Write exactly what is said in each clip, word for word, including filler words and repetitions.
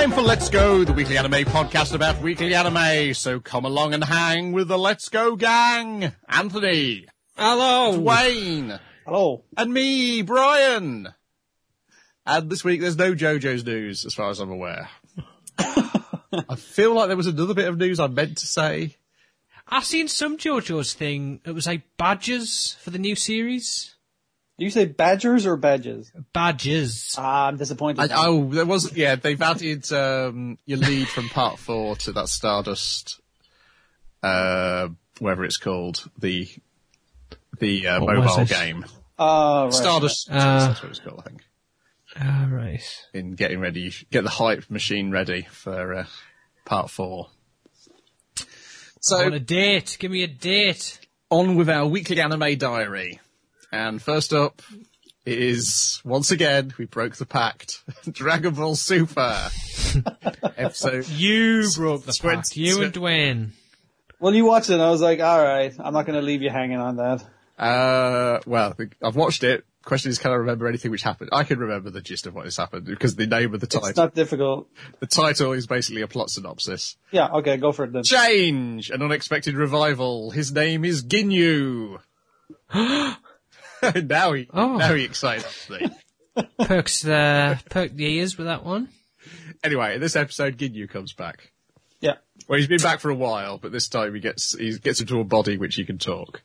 Time for Let's Go, the weekly anime podcast about weekly anime. So come along and hang with the Let's Go gang. Anthony. Hello. Dwayne. Hello. And me, Brian. And this week there's no JoJo's news, as far as I'm aware. I feel like there was another bit of news I meant to say. I've seen some JoJo's thing. It was like badges for the new series. Do you say badgers or badges? Badges. Ah, I'm disappointed. I, oh, there was, yeah, they've added um, your lead from part four to that Stardust, uh, whatever it's called, the the uh, mobile game. Oh, right. Stardust, Uh, that's what it's called, I think. Ah, right. In getting ready, get the hype machine ready for uh, part four. So, I want a date. Give me a date. on with our weekly anime diary. And first up is, once again, we broke the pact, Dragon Ball Super. Episode You broke the twenty pact. You and Dwayne. Well, you watched it and I was like, alright, I'm not going to leave you hanging on that. Uh, well, I've watched it. Question is, can I remember anything which happened? I can remember the gist of what has happened, because the name of the title, It's not difficult. the title is basically a plot synopsis. Yeah, okay, go for it then. Change! An unexpected revival. His name is Ginyu. now he, Oh. now he excited me. Perks the, perk the ears with that one. Anyway, in this episode, Ginyu comes back. Yeah. Well, he's been back for a while, but this time he gets he gets into a body which he can talk.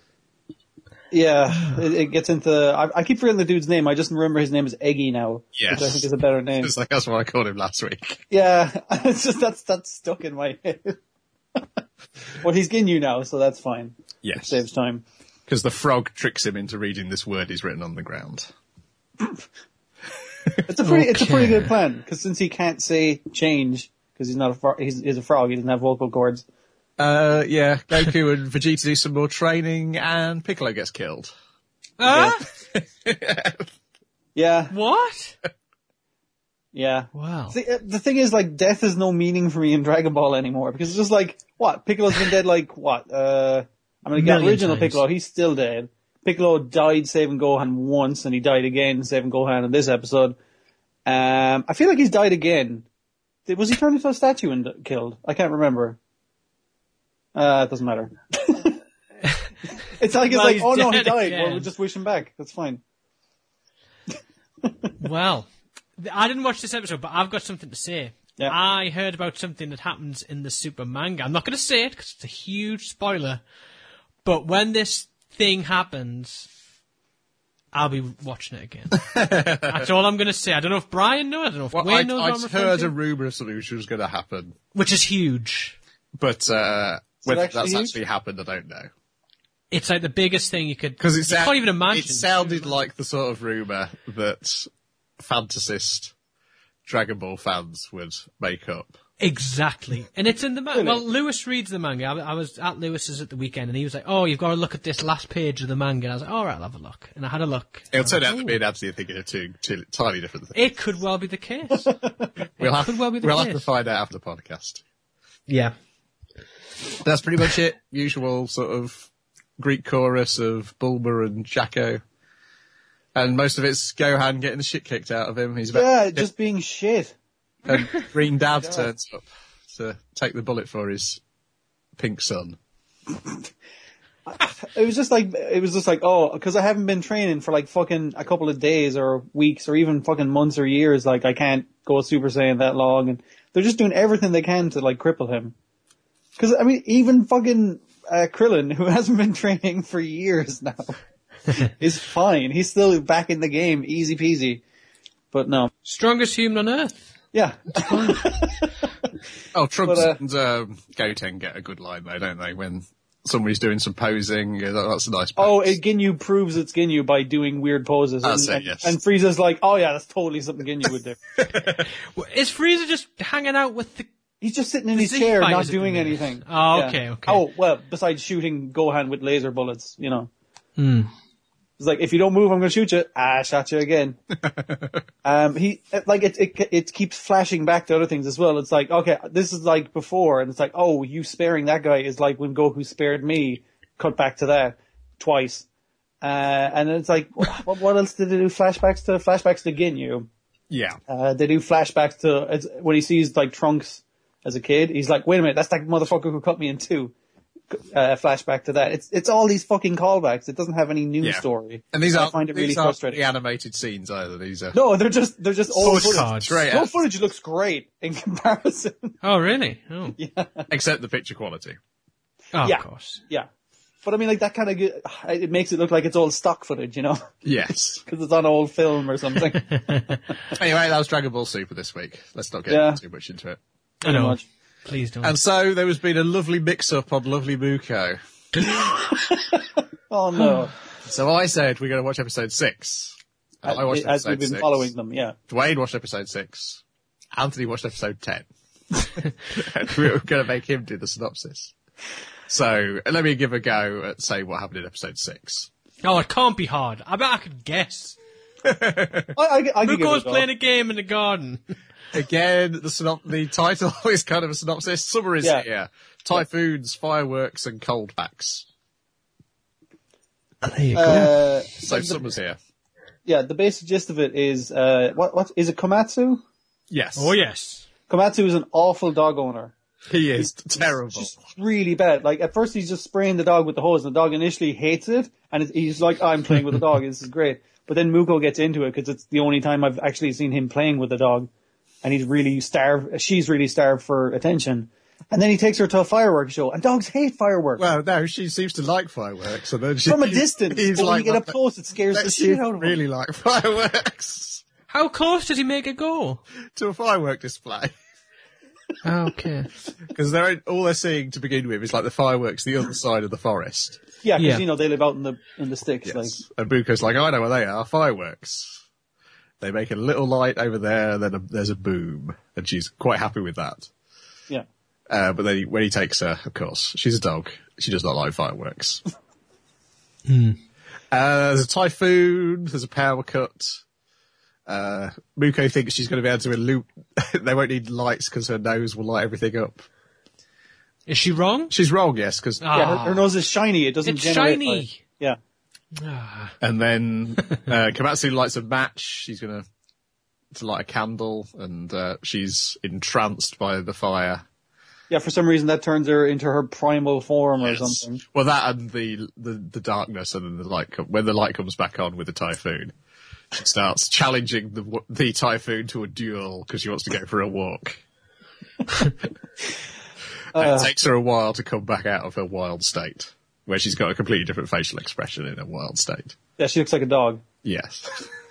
Yeah, it, it gets into, I, I keep forgetting the dude's name, I just remember his name is Eggy now. Yes. Which I think is a better name. It's like, that's what I called him last week. Yeah, it's just, that's, that's stuck in my head. Well, he's Ginyu now, so that's fine. Yes. Saves time. Because the frog tricks him into reading this word he's written on the ground. It's a pretty, it's a pretty Okay. good plan, because since he can't say change, because he's not a fro- he's, he's a frog, he doesn't have vocal cords. Uh, yeah, Goku and Vegeta do some more training, and Piccolo gets killed. Ah? Yeah, What? yeah. Wow. See, uh, the thing is, like, death has no meaning for me in Dragon Ball anymore, because it's just like, what, Piccolo's been dead like, what, uh, I mean, the Million original times. Piccolo, he's still dead. Piccolo died saving Gohan once, and he died again saving Gohan in this episode. Um, I feel like he's died again. Did, was he turned into a statue and killed? I can't remember. Uh, it doesn't matter. It's like, it's Well, like, he's oh no, he dead died. again. Well, we'll just wish him back. That's fine. Well, th- I didn't watch this episode, but I've got something to say. Yeah. I heard about something that happens in the Super manga. I'm not going to say it because it's a huge spoiler. But when this thing happens, I'll be watching it again. That's all I'm going to say. I don't know if Brian knows. I don't know if Well, Wayne I, knows what I'm I'd referring heard to. a rumour of something which was going to happen, Which is huge. but uh, whether actually that's huge? actually happened, I don't know. It's like the biggest thing you could... Because it, you sou- can't even imagine. it sounded like the sort of rumour that fantasist Dragon Ball fans would make up. Exactly. And it's in the manga. Really? Well, Lewis reads the manga. I, I was at Lewis's at the weekend and he was like, oh, you've got to look at this last page of the manga. And I was like, all right, I'll have a look. And I had a look. It'll turn out Oh. to be an Anthony thinking of two, two entirely different things. It could well be the case. We'll have, could well be the we'll case. have to find out after the podcast. Yeah. That's pretty much it. Usual sort of Greek chorus of Bulma and Jacko. And most of it's Gohan getting the shit kicked out of him. He's about Yeah, just being shit. and Green Dad turns up to take the bullet for his pink son. It was just like, it was just like, oh, because I haven't been training for like fucking a couple of days or weeks or even fucking months or years. Like, I can't go Super Saiyan that long. And they're just doing everything they can to like cripple him. Because, I mean, even fucking uh, Krillin, who hasn't been training for years now, is fine. He's still back in the game, easy peasy. But no. Strongest human on earth. Yeah. Oh, Trunks But, uh, and um, Goten get a good line though, don't they? When somebody's doing some posing, yeah, that, that's a nice. Oh, pose. it, Ginyu proves it's Ginyu by doing weird poses. That's and, it, and, yes. and Frieza's like, oh yeah, that's totally something Ginyu would do. Is Frieza just hanging out with the... He's just sitting in his Z chair, not fighters at the doing minute. anything. Oh, Yeah. okay, okay. Oh, well, besides shooting Gohan with laser bullets, you know. Hmm. It's like, if you don't move, I'm gonna shoot you. Ah, I shot you again. um, he, like, it, it, it keeps flashing back to other things as well. It's like, okay, this is like before, and it's like, oh, you sparing that guy is like when Goku spared me, cut back to that, twice. Uh, and then it's like, what, what else did they do? Flashbacks to, flashbacks to Ginyu. Yeah. Uh, they do flashbacks to it's, when he sees like Trunks as a kid. He's like, "Wait a minute, that's that motherfucker who cut me in two." Uh, flashback to that. It's it's all these fucking callbacks. It doesn't have any new Yeah. story. And these I aren't, find it really these aren't frustrating. the animated scenes either. These are No, they're just they're just old Postcards. footage. Straight The old out. footage looks great in comparison. Oh, really? Oh, except the picture quality. oh Yeah. of course. Yeah, but I mean, like that kind of it makes it look like it's all stock footage, you know, Yes. because it's on old film or something. Anyway, that was Dragon Ball Super this week. Let's not get Yeah. too much into it. I know. much. Please don't. And so there has been a lovely mix-up on Lovely Muko. Oh no! So I said we're going to watch episode six. And I watched As episode we've been six. following them, yeah. Dwayne watched episode six. Anthony watched episode ten. And we were going to make him do the synopsis. So let me give a go at saying what happened in episode six. oh, it can't be hard. I bet I could guess. I, I, I could give it Muko's a go. playing a game in the garden. Again, the synop- the title is kind of a synopsis. Summer is Yeah. here. Typhoons, fireworks, and cold packs. There you Uh, So the- summer's here. yeah, the basic gist of it is, uh, what, what, is it Komatsu? Yes. Oh, yes. Komatsu is an awful dog owner. He is terrible. Just really bad. Like, at first he's just spraying the dog with the hose, and the dog initially hates it, and it, he's like, I'm playing with the dog, this is great. But then Muko gets into it, because it's the only time I've actually seen him playing with the dog, and he's really starved, she's really starved for attention. And then he takes her to a fireworks show, and dogs hate fireworks. Well, no, she seems to like fireworks. And then she, From a distance, he's but when like, you get up "Well, close, it scares the let's shit see out if of you him. really like fireworks How close does he make it go? to a firework display. Okay. Because they're all they're seeing to begin with is like the fireworks the other side of the forest. Yeah, because, Yeah. you know, they live out in the, in the sticks, Yes. like. And Buko's like, I know where they are, fireworks. They make a little light over there, then a, there's a boom. And she's quite happy with that. Yeah. Uh, but then he, when he takes her, of course, she's a dog. She does not like fireworks. Hmm. Uh, there's a typhoon, there's a power cut. Uh, Muko thinks she's going to be able to illuminate. They won't need lights because her nose will light everything up. Is she wrong? She's wrong, yes, because Ah. Yeah, her, her nose is shiny, it doesn't It's generate shiny. light. Yeah. and then uh, Komatsu lights a match. She's going to to light a candle, and uh, she's entranced by the fire. Yeah, for some reason that turns her into her primal form or Yes. something. Well, that and the, the, the darkness, and then the light. Com- when the light comes back on with the typhoon, she starts challenging the w- the typhoon to a duel because she wants to go for a walk. And it takes her a while to come back out of her wild state, where she's got a completely different facial expression in a wild state. Yeah, she looks like a dog. Yes.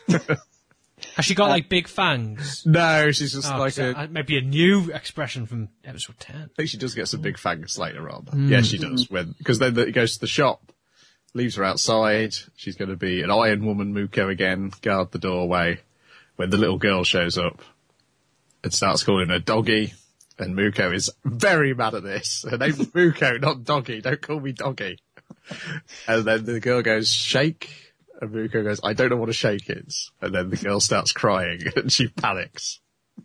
Has she got like big fangs? No, she's just Oh, like 'cause a. that might be a new expression from episode ten. I think she does get some big fangs later on. Yes, she does. When because then it goes to the shop, leaves her outside. She's going to be an Iron Woman Muko again, guard the doorway. When the little girl shows up and starts calling her Doggy, and Muko is very mad at this. Her name's Muko, not Doggy. Don't call me Doggy. And then the girl goes, Shake. And Muko goes, I don't know what a shake is. And then the girl starts crying and she panics.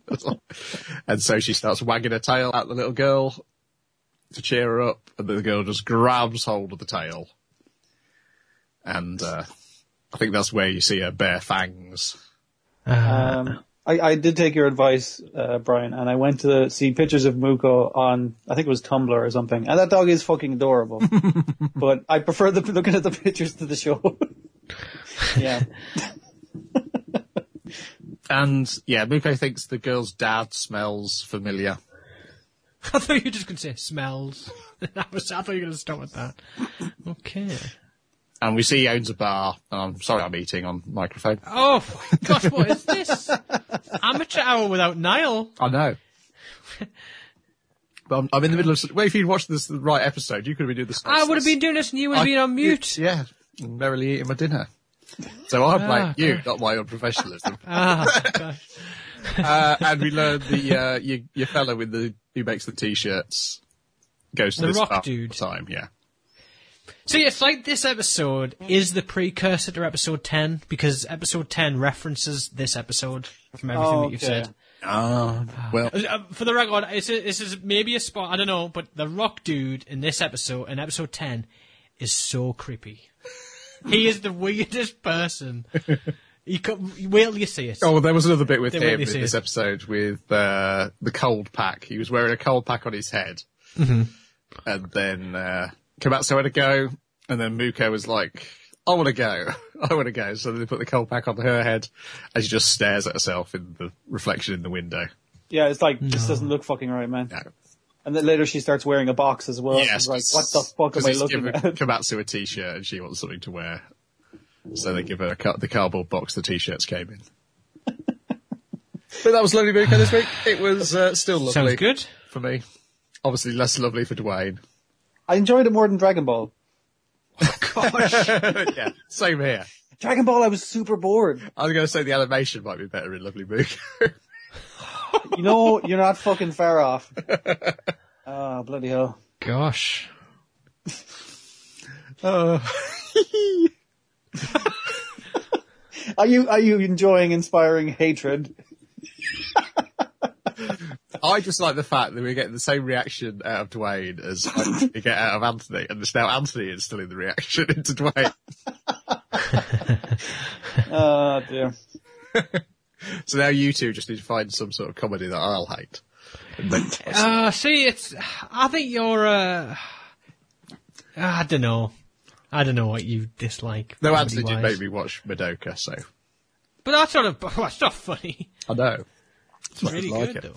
And so she starts wagging her tail at the little girl to cheer her up. And the girl just grabs hold of the tail. And uh, I think that's where you see her bare fangs. Um, I, I did take your advice, uh, Brian, and I went to see pictures of Muko on, I think it was Tumblr or something, and that dog is fucking adorable. But I prefer the, looking at the pictures to the show. Yeah. And yeah, Muko thinks the girl's dad smells familiar. I thought you were just going to say smells. That was, I thought you were going to stop at that. Okay. And we see he owns a bar. And I'm sorry I'm eating on microphone. Oh my gosh, what is this? Amateur hour without Niall. I know. But I'm, I'm in the middle of... Well, if you'd watched this the right episode, you could have been doing the... I would have been doing this and you would have been on mute. Yeah, merrily eating my dinner. So I blame Ah, you, not my unprofessionalism. Ah, gosh. uh, and we learned the uh, your, your fellow with the who makes the t-shirts goes to The this rock bar dude. all the time. Yeah, So yeah, it's like this episode is the precursor to episode ten because episode ten references this episode from everything Oh, that you've okay. said. uh, well, Uh, For the record, it's a, this is maybe a spot, I don't know, but the rock dude in this episode, in episode ten, is so creepy. He is the weirdest person. You could, wait till you see it. Oh, well, there was another bit with Then him wait till in you this see it. episode with uh, the cold pack. He was wearing a cold pack on his head. Mm-hmm. And then uh, Komatsu had to go, and then Muko was like, I want to go. I want to go. So they put the cold pack on her head, and she just stares at herself in the reflection in the window. Yeah, it's like, this doesn't look fucking right, man. No. And then later she starts wearing a box as well. Yes. It's like, what the fuck am Because I he's looking given at? Komatsu a t-shirt, and she wants something to wear. So they give her a ca- the cardboard box the t-shirts came in. But that was lovely Muko this week. It was uh, still lovely. Sounds good. For me. Obviously less lovely for Dwayne. I enjoyed it more than Dragon Ball. Gosh. Yeah, same here. Dragon Ball, I was super bored. I was going to say the animation might be better in Lovely Muko. You know, you're not fucking far off. Ah, bloody hell. Gosh. uh, Are you, are you enjoying inspiring hatred? I just like the fact that we're getting the same reaction out of Dwayne as like, we get out of Anthony, and it's now Anthony is still in the reaction into Dwayne. Oh, dear. So now you two just need to find some sort of comedy that I'll hate. And then Uh, see, it's, I think you're, uh, I don't know. I don't know what you dislike. no, Anthony did comedy-wise. make me watch Madoka, so But that's sort of, that's not funny. I know. It's why I really like good,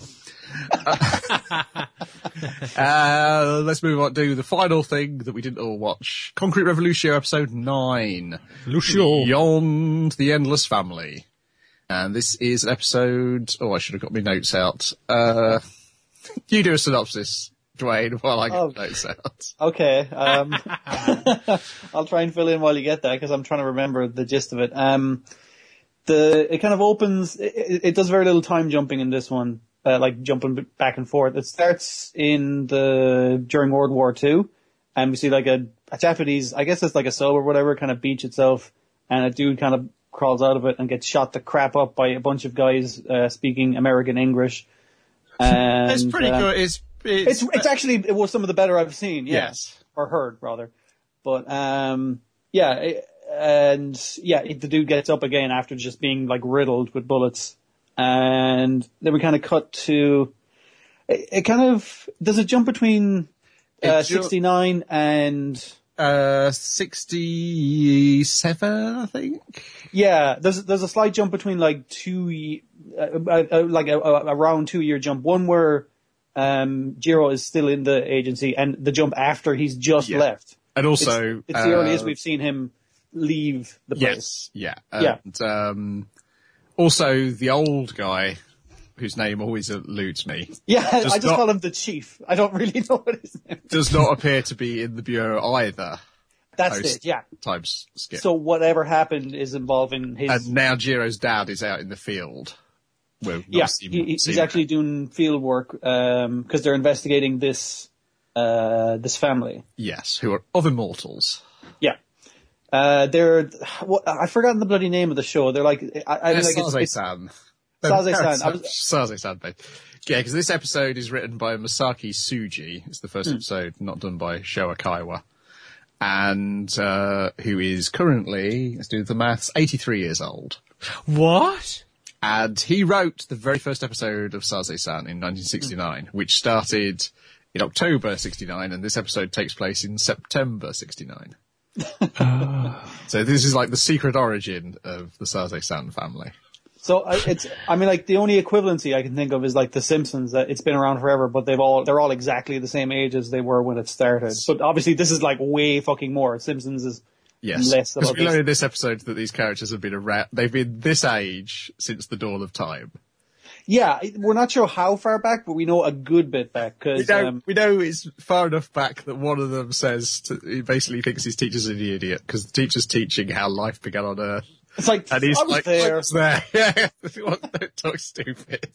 it. though. Uh, let's move on to the final thing that we didn't all watch. Concrete Revolution episode nine. Lucio. Beyond the Endless Family. And this is an episode, oh, I should have got my notes out. Uh, you do a synopsis, Dwayne, while I get Oh. the notes out. Okay. Um, I'll try and fill in while you get that because I'm trying to remember the gist of it. Um, the it kind of opens. It, it does very little time jumping in this one, uh, like jumping back and forth. It starts in the during World War Two, and we see like a, a Japanese, I guess it's like a sub or whatever, kind of beach itself, and a dude kind of crawls out of it and gets shot to crap up by a bunch of guys uh, speaking American English. And, It's pretty uh, good. It's, it's, It's it's actually it was some of the better I've seen. Yeah. Yes. Or heard rather, but um yeah, it, and yeah, it, the dude gets up again after just being like riddled with bullets, and then we kind of cut to it, it. Kind of does it jump between uh, It ju- sixty-nine and uh, sixty-seven, I think. yeah, there's there's a slight jump between like two ye- uh, uh, uh, like a, a, a round two year jump, one where um Jiro is still in the agency, and the jump after he's just Yeah. left. And It's, also, it's the uh, earliest we've seen him leave the place. Yes, yeah. Yeah. And, um, also the old guy, whose name always eludes me, Yeah, I Just just not- call him the chief. I don't really know what his name is. does not appear to be in the Bureau either. That's Post it, yeah. Times skip. So whatever happened is involving his... And now Jiro's dad is out in the field. Well, yeah, not seen- he, he's seen actually doing field work because they're investigating this uh, this family. Yes, who are other mortals. Yeah. Uh, they're... What, I've forgotten the bloody name of the show. They're like... I, I mean, like it's, it's, Saze-san. Saze-san. I was- Saze-san, babe. Yeah, because this episode is written by Masaki Tsuji. It's the Hmm. first episode not done by Showa Kaiwa. And uh, who is currently, let's do the maths, eighty-three years old. What? And he wrote the very first episode of Saze-san in nineteen sixty-nine, which started in October sixty-nine, and this episode takes place in September sixty-nine. So this is like the secret origin of the Saze-san family. So I, it's, I mean, like the only equivalency I can think of is like The Simpsons. That it's been around forever, but they've all they're all exactly the same age as they were when it started. But obviously, this is like way fucking more. Simpsons is Yes, less because about we this. learned in this episode that these characters have been around, they've been this age since the dawn of time. Yeah, we're not sure how far back, but we know a good bit back We because know, um, we know it's far enough back that one of them says, to, he basically thinks his teacher's an idiot because the teacher's teaching how life began on Earth. it's like And he's I was like, there. I was there. Yeah, don't talk stupid.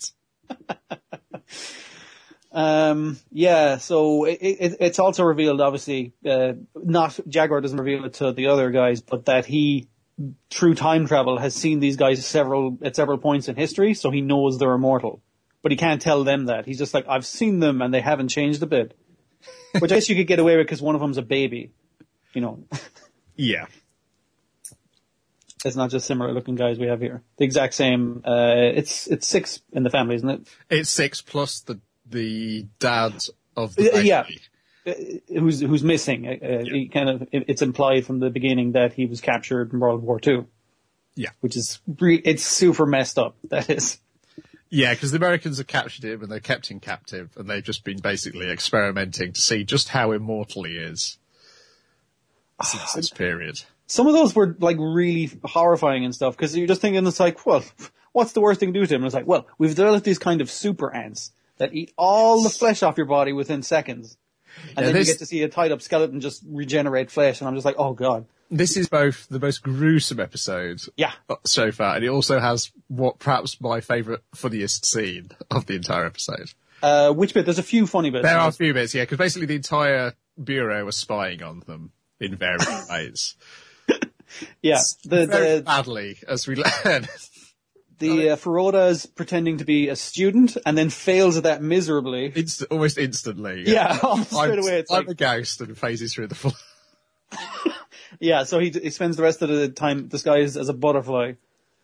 Um, yeah, so it, it, it's also revealed, obviously, uh, not Jaguar doesn't reveal it to the other guys, but that he, through time travel, has seen these guys several at several points in history, so he knows they're immortal. But he can't tell them that. He's just like, I've seen them and they haven't changed a bit. Which I guess you could get away with because one of them's a baby, you know. Yeah. It's not just similar looking guys we have here. The exact same. Uh, it's it's six in the family, isn't it? It's six plus the the dad of Uh, the baby. yeah. Uh, Who's who's missing? Uh, uh, he kind of. It's implied from the beginning that he was captured in World War Two. Yeah. Which is re- it's super messed up. That is. Yeah, because the Americans have captured him and they're kept him captive, and they've just been basically experimenting to see just how immortal he is since this period. Some of those were like really horrifying and stuff because you're just thinking it's like, well, what's the worst thing to do to him? And it's like, well, we've developed these kind of super ants that eat all the flesh off your body within seconds, and Yeah, then this- you get to see a tied up skeleton just regenerate flesh, and I'm just like, oh god, This is both the most gruesome episode yeah, so far, and it also has what perhaps my favourite, funniest scene of the entire episode. uh, which bit? There's a few funny bits. There are a few bits, yeah, because basically the entire bureau was spying on them in various ways. yeah, the Very the badly, as we learn. the uh, Feroda is pretending to be a student and then fails at that miserably. Inst- almost instantly. Yeah, almost straight I'm, away. It's I'm like, a ghost and phases through the floor. yeah, so he, he spends the rest of the time disguised as a butterfly.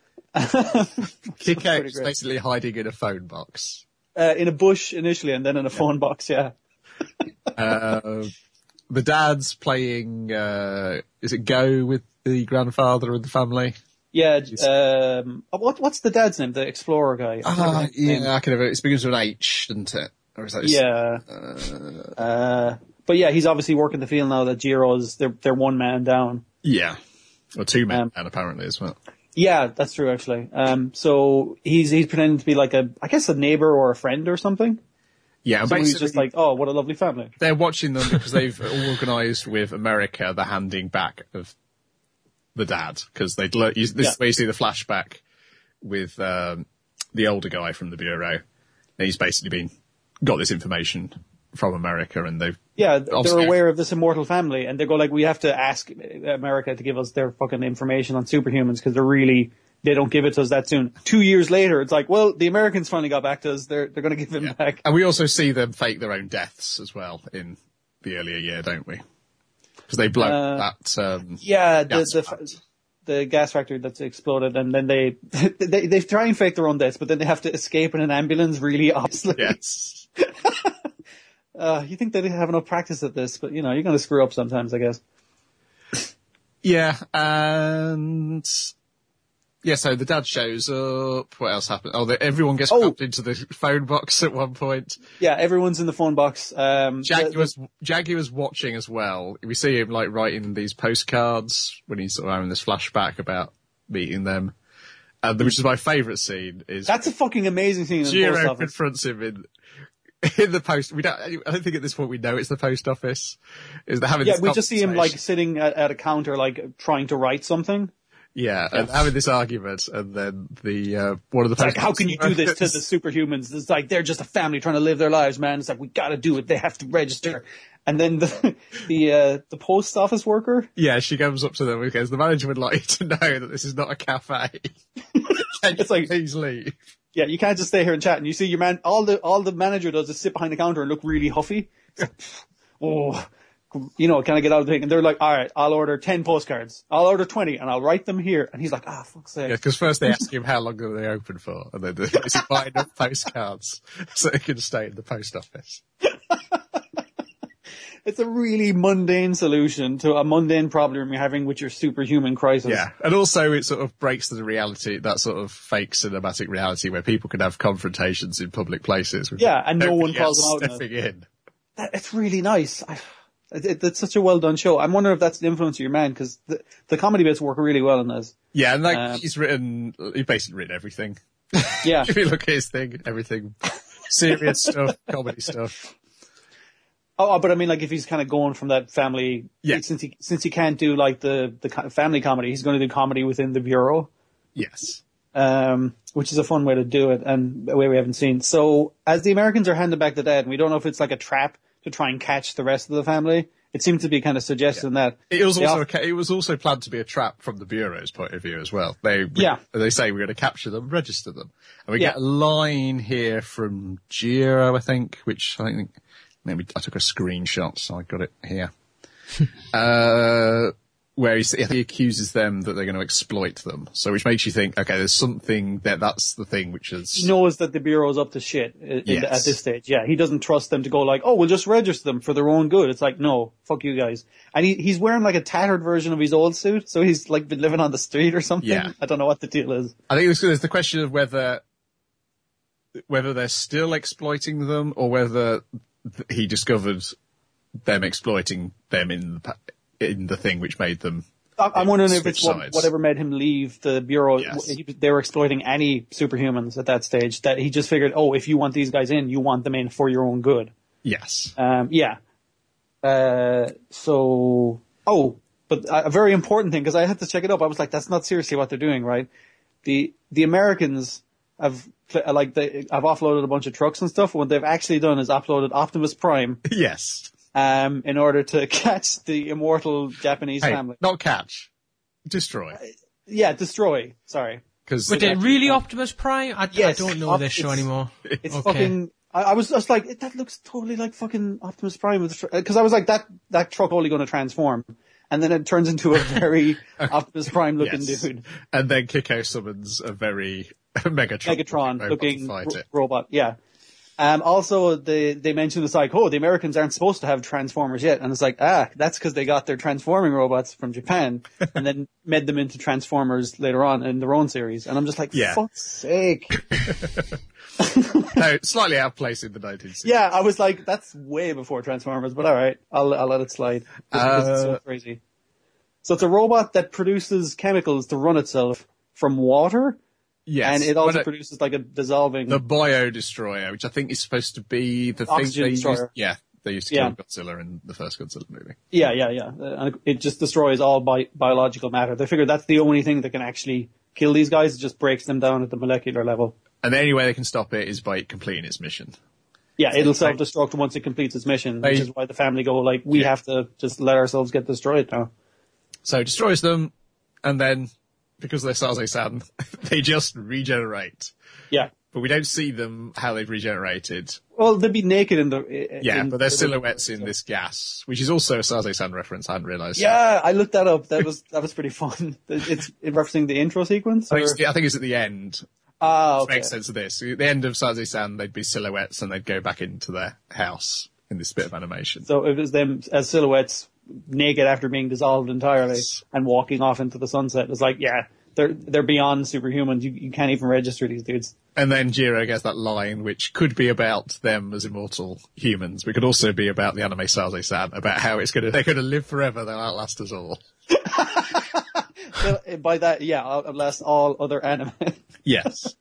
Kick out pretty is great. basically hiding in a phone box. Uh, in a bush initially and then in a phone box, yeah. Uh, the dad's playing, uh, is it Go with the grandfather of the family? Yeah, um, what, what's the dad's name? The explorer guy. I Ah, forget his name. yeah, I can have it. It begins with an H, doesn't it? Or is that just- Yeah. Uh, but yeah, he's obviously working the field now that Jiro's, they're, they're one man down. Yeah. Or two men, Um, and apparently as well. Yeah, that's true actually. Um, so he's, he's pretending to be like a, I guess a neighbor or a friend or something. Yeah, and So he's basically just like, oh, what a lovely family. they're watching them because they've organised with America the handing back of the dad, because they'd learn, this Yeah. is where you see the flashback with um, the older guy from the bureau. And he's basically been got this information from America, and they've Yeah, they're Obviously- aware of this immortal family, and they go like, we have to ask America to give us their fucking information on superhumans because they're really, they don't give it to us that soon. Two years later, it's like, well, the Americans finally got back to us. They're they're going to give him back. and we also see them fake their own deaths as well in the earlier year, don't we? Because they blow Uh, that. Um, Yeah, the gas the, plant. the gas factory that's exploded, and then they, they they try and fake their own deaths, but then they have to escape in an ambulance. Really, obviously. yes. Uh, you think they didn't have enough practice at this, but you know, you're going to screw up sometimes, I guess. Yeah, and yeah, so the dad shows up. What else happened? Oh, the, everyone gets Oh. grabbed into the phone box at one point. Yeah, everyone's in the phone box. Um, Jackie the- was Jackie was watching as well. We see him like writing these postcards when he's sort of having this flashback about meeting them. And which is my favourite scene is That's a fucking amazing scene in the post Jiro office. confronts him in in the post. We don't. I don't think at this point we know it's the post office. Is they're having Yeah, this we just see him like conversation. sitting at, at a counter, like trying to write something. yeah, and having this argument, and then the uh, one of the It's like, post how can you do this to the superhumans? It's like they're just a family trying to live their lives, man. It's like we got to do it. They have to register. And then the the uh, the post office worker. Yeah, she comes up to them and goes, the manager would like you to know that this is not a cafe. Can you It's like- please leave? Yeah, you can't just stay here and chat. And you see your man. All the all the manager does is sit behind the counter and look really huffy. It's like, oh, you know, can I get out of the thing? And they're like, all right, I'll order ten postcards. I'll order twenty, and I'll write them here. And he's like, ah, fuck's sake. Yeah, because first they ask him how long are they open for, and then is he buying enough postcards so he can stay in the post office? It's a really mundane solution to a mundane problem you're having with your superhuman crisis. Yeah, and also it sort of breaks the reality, that sort of fake cinematic reality where people can have confrontations in public places. with Yeah, and no one nobody calls else them out on stepping in. That, it's really nice. I, it, it's such a well done show. I'm wondering if that's the influence of your man, because the, the comedy bits work really well in this. Yeah, and like Um, he's written, he's basically written everything. Yeah. If you look at his thing, everything, serious stuff, comedy stuff. Oh, but I mean, like, if he's kind of going from that family, Yeah. since he since he can't do like the the kind of family comedy, he's going to do comedy within the bureau, Yes. um, which is a fun way to do it and a way we haven't seen. So, as the Americans are handing back the dead, and we don't know if it's like a trap to try and catch the rest of the family. It seems to be kind of suggesting that It was they also off- a, it was also planned to be a trap from the bureau's point of view as well. They Yeah. they say we're going to capture them, register them, and we Yeah. get a line here from Jiro, I think, which I think maybe I took a screenshot, so I got it here. uh, where he, he accuses them that they're going to exploit them. So which makes you think, okay, there's something that that's the thing which is... He knows that the Bureau's up to shit in, Yes. at this stage. Yeah, he doesn't trust them to go like, oh, we'll just register them for their own good. It's like, no, fuck you guys. And he, he's wearing like a tattered version of his old suit, so he's like been living on the street or something. Yeah. I don't know what the deal is. I think there's, there's the question of whether whether they're still exploiting them or whether th- he discovered them exploiting them in the, pa- in the thing which made them... I- I'm wondering if switch it's what, sides. whatever made him leave the Bureau. Yes. He, they were exploiting any superhumans at that stage, that he just figured, oh, if you want these guys in, you want them in for your own good. Yes. Um, yeah. Uh, so, oh, but a very important thing, because I had to check it up. I was like, that's not seriously what they're doing, right? The, the Americans have, like, they have offloaded a bunch of trucks and stuff. What they've actually done is uploaded Optimus Prime, Yes. um, in order to catch the immortal Japanese Hey, family. not catch. Destroy. Yeah, destroy. Sorry. Because But did really Optimus Prime? I, Yes, I don't know Op- this show it's- anymore. It's Okay. fucking. I, I was just like, that looks totally like fucking Optimus Prime, because I was like, that that truck only going to transform, and then it turns into a very Optimus Prime looking Yes. dude, And then Kiko summons a very Megatron, Megatron robot looking to fight ro- it. robot. Yeah. Um, also, they they mentioned it's like, oh, the Americans aren't supposed to have Transformers yet, and it's like, ah, that's because they got their transforming robots from Japan, and then made them into Transformers later on in their own series, and I'm just like, Yeah. fuck's sake. No, slightly out of place in the nineteen sixties. Yeah, I was like, that's way before Transformers, but all right, I'll I'll let it slide. Just because it's so Uh, crazy. So it's a robot that produces chemicals to run itself from water, Yes. and it also Well, no, produces like a dissolving. the Bio Destroyer, which I think is supposed to be the Oxygen thing they used. destroyer. Yeah, they used to kill Yeah. Godzilla in the first Godzilla movie. Yeah, yeah, yeah. Uh, And it just destroys all bi- biological matter. They figure that's the only thing that can actually kill these guys. It just breaks them down at the molecular level. And the only way they can stop it is by completing its mission. Yeah, it'll self-destruct once it completes its mission, which They- is why the family go like, we Yeah. have to just let ourselves get destroyed now. So it destroys them, and then, because they're Saze-san, they just regenerate. Yeah. But we don't see them, how they've regenerated. Well, they'd be naked in the. Yeah, in, but there's silhouettes in this gas, which is also a Saze-san reference, I hadn't realised. Yeah, I looked that up. That was that was pretty fun. It's referencing the intro sequence. I think, or- it's, I think it's at the end. Ah, It okay. makes sense of this. At the end of Saze-san, they'd be silhouettes and they'd go back into their house in this bit of animation. So it was them as silhouettes, naked after being dissolved entirely, Yes. and walking off into the sunset. It's like, yeah, they're they're beyond superhumans. You you can't even register these dudes. And then Jiro gets that line, which could be about them as immortal humans, but could also be about the anime Saze-san, about how it's gonna, they're gonna live forever, they'll outlast us all. So, by that, yeah, outlast all other anime. Yes.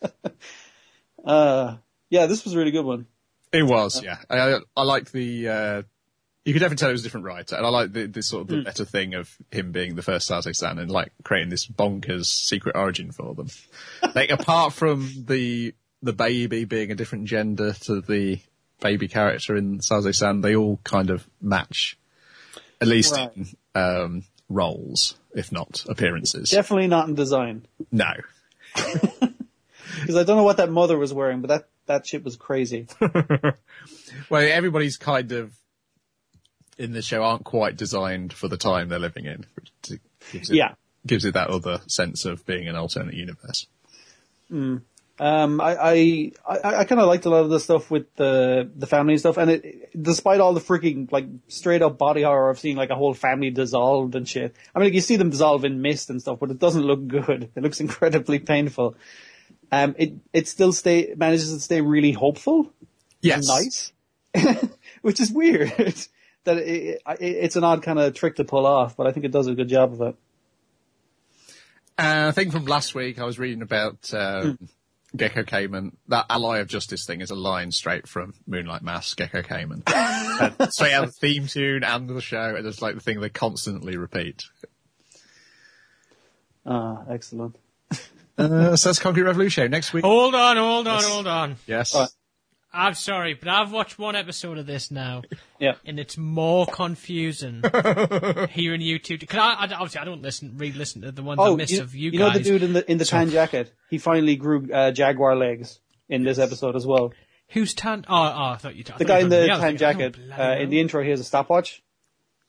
uh, yeah, this was a really good one. It was, yeah. I, I, I like the, uh, you could definitely tell it was a different writer, and I like the, the sort of the better thing of him being the first Saze-san and like creating this bonkers secret origin for them. Like, apart from the, the baby being a different gender to the baby character in Saze-san, they all kind of match, at least Right. in, um, roles, if not appearances. Definitely not in design. No. Because I don't know what that mother was wearing, but that, that shit was crazy. Well, everybody's kind of in the show aren't quite designed for the time they're living in, which t- gives it, Yeah. gives it that other sense of being an alternate universe. Um, I, I, I, I kind of liked a lot of the stuff with the, the family stuff, and it, despite all the freaking, like, straight up body horror of seeing, like, a whole family dissolved and shit. I mean, like, you see them dissolve in mist and stuff, but it doesn't look good. It looks incredibly painful. Um, it, it still stay, manages to stay really hopeful. Yes. Nice. Which is weird. that it, it, it's an odd kind of trick to pull off, but I think it does a good job of it. Uh, I think from last week I was reading about uh, Mm. Gecko Cayman. That Ally of Justice thing is a line straight from Moonlight Mass, Gecko Cayman. uh, straight out of the theme tune and the show, and it's like the thing they constantly repeat. Ah, excellent. Uh, so that's Concrete Revolution. Next week. Hold on, hold on, Yes. hold on. Yes. All right. I'm sorry, but I've watched one episode of this now, Yeah. and it's more confusing hearing you two. Cause I, I, obviously, I don't listen, re-listen to the ones I miss you, of you, you guys. know the dude in the in the tan jacket? He finally grew uh, jaguar legs in this episode as well. Who's tan? Oh, oh, I thought you. I The thought guy you in were the talking- tan yeah, I was jacket, thinking, oh, uh, bloody in the hell. intro, he has a stopwatch.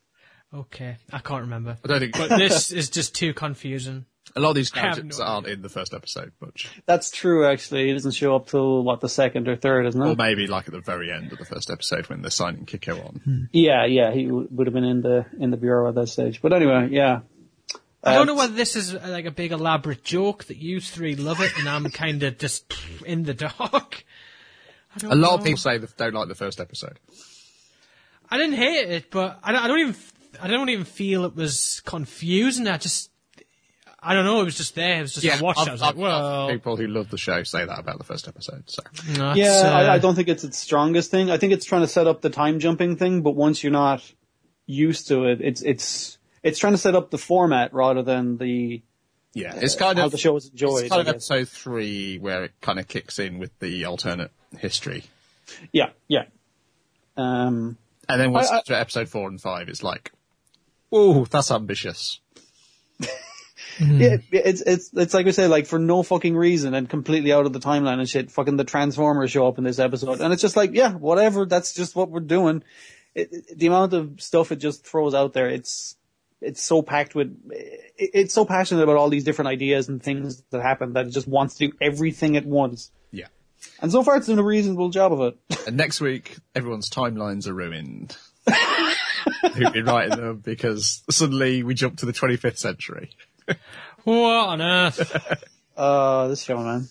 Okay, I can't remember. I don't think But this is just too confusing. a lot of these I have characters no aren't in the first episode much. That's true, actually. He doesn't show up till, what, the second or third, isn't Or it? maybe like at the very end of the first episode when they're signing Kiko on. Yeah, yeah, he w- would have been in the in the bureau at that stage. But anyway, yeah. I don't Uh, know whether this is uh, like a big elaborate joke that you three love it and I'm kind of just in the dark. I don't A lot know. of people say they don't like the first episode. I didn't hate it, but I don't, I don't even I don't even feel it was confusing. I just I don't know. It was just there. It was just I watched it. I was like, I've- I've- well, people who love the show say that about the first episode. So no, Yeah, that's, uh, I, I don't think it's its strongest thing. I think it's trying to set up the time jumping thing, but once you're not used to it, it's it's it's trying to set up the format rather than the yeah, it's kind how of the show is enjoyed. it's kind of I guess. episode three where it kind of kicks in with the alternate history, Yeah, yeah. Um, and then once I- I- to episode four and five, it's like, oh, that's ambitious. Yeah, it's it's it's like we say, like for no fucking reason and completely out of the timeline and shit. Fucking the Transformers show up in this episode, and it's just like, yeah, whatever. That's just what we're doing. It, it- the amount of stuff it just throws out there, it's it's so packed with. It, it's so passionate about all these different ideas and things that happen that it just wants to do everything at once. Yeah. And so far, it's doing a reasonable job of it. And next week, everyone's timelines are ruined. Who've been writing them because suddenly we jump to the twenty-fifth century. what on earth? Uh, this show, man.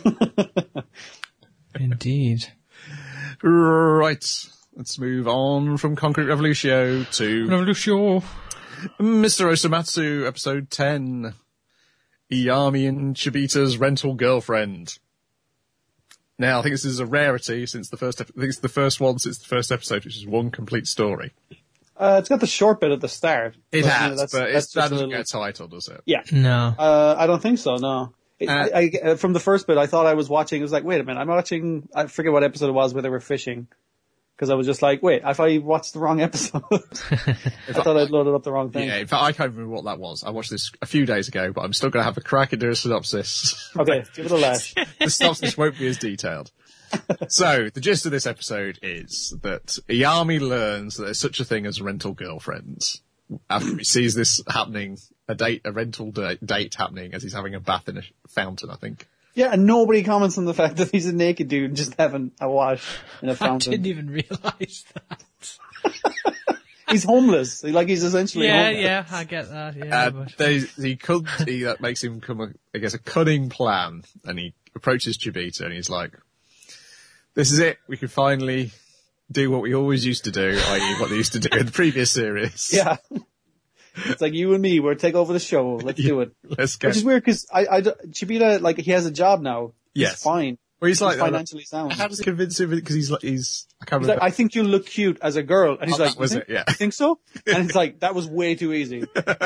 Indeed. Right. Let's move on from Concrete Revolution to Revolution. Mister Osamatsu, episode ten. Iyami and Chibita's rental girlfriend. Now, I think this is a rarity since the first, ep- I think it's the first one since the first episode, which is one complete story. Uh, it's got the short bit at the start. It but, you know, has, that's- but that's it's, that just a doesn't little- get a title, does it? Yeah. No. Uh, I don't think so, no. It, Uh, I, I, from the first bit, I thought I was watching, it was like, wait a minute, I'm watching, I forget what episode it was where they were fishing. Because I was just like, wait, I thought I watched the wrong episode. I thought I'd loaded up the wrong thing. Yeah, in fact, I can't remember what that was. I watched this a few days ago, but I'm still going to have a crack and do a synopsis. Okay, give it a lash. The synopsis won't be as detailed. So, the gist of this episode is that Iyami learns that there's such a thing as rental girlfriends. After he sees this happening, a date, a rental date, date happening as he's having a bath in a fountain, I think. Yeah, and nobody comments on the fact that he's a naked dude just having a wash in a I fountain. didn't even realise that. He's homeless. Like, he's essentially Yeah, homeless. yeah, I get that. Yeah, Uh, but they, he could, he, that makes him come, a, I guess, a cunning plan, and he approaches Chibita and he's like, this is it, we can finally do what we always used to do, that is what they used to do in the previous series. Yeah. It's like you and me, we're take over the show. Let's do it. Let's go. Which is weird because I, I, Chibita, like, he has a job now. Yes. He's fine. Well, he's like, He's financially sound. how does he convince him? Because he's like, he's, I can't He's remember. like, I think you look cute as a girl. And he's Oh, like, that was "You it, think- yeah. You think so? And it's like, that was way too easy.